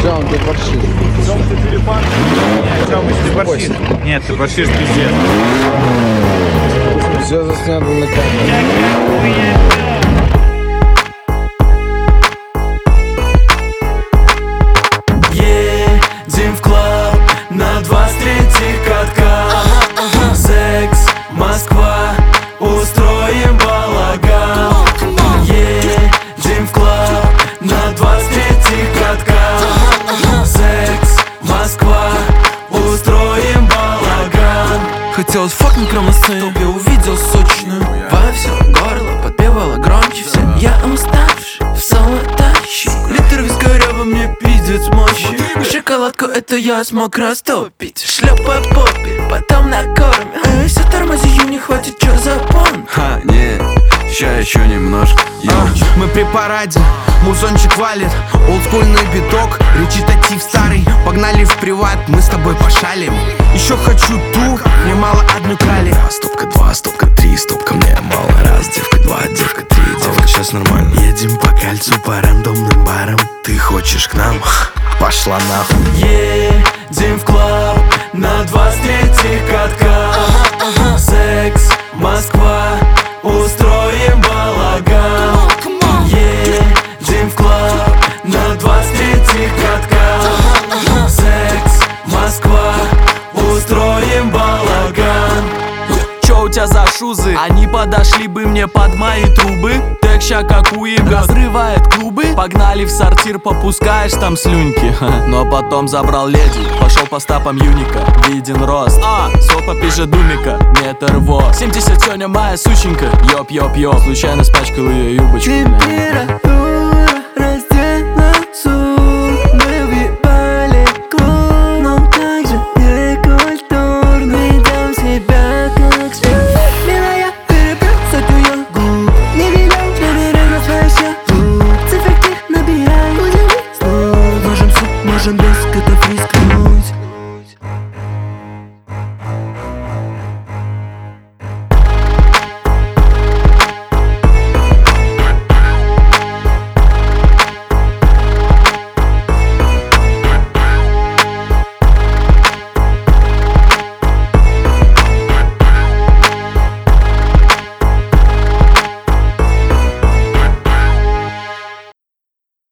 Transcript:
Тём, ты борщишь. Тём, ты перепан? Нет, Тёмыч, ты борщишь. Нет, ты борщишь пиздец. Все заснято на камеру. Едем в клуб на 23 катка. Секс, Москва, устроим балаган. Едем в клуб на 23 катка. Секс, Москва, устроим балаган. Хотелось факнуть прямо на сцене. Я увидел сочную во все горло, подпевала громче все. Я уставший, в соло тащу. Литр вискаря во мне пиздец мощи. Шоколадку это я смог растопить. Шлеп по попе, потом накормим. Все тормозию, не хватит, чё за понт? Ха, не, ща еще немножко. Мы при параде, музончик валит. Олдскульный биток, речитатив старый. Погнали в приват, мы с тобой пошалим. Еще хочу ту, мне мало одной крали. Стопка 2, стопка 3, стопка мне мало. Раз, девка 2, девка 3, девка, сейчас нормально. Едем по кольцу, по рандомным барам. Ты хочешь к нам? Пошла нахуй. Едем в клуб на 23 катка. Секс, Москва, устроим балаган. Едем в клуб на 23 катка. Секс, Москва, устроим балаган. Чё у тебя за шузы? Они подошли бы мне под мои трубы. Тэк ща как уебет, разрывает клубы. Погнали в сортир, попускаешь там слюньки. Но потом забрал леди, пошел по стопам юника. Виден рост, сопа пиже думика. Метр во 70 сегодня моя сученька. Ёп-ёп-ёп, случайно спачкал ее юбочку. Температура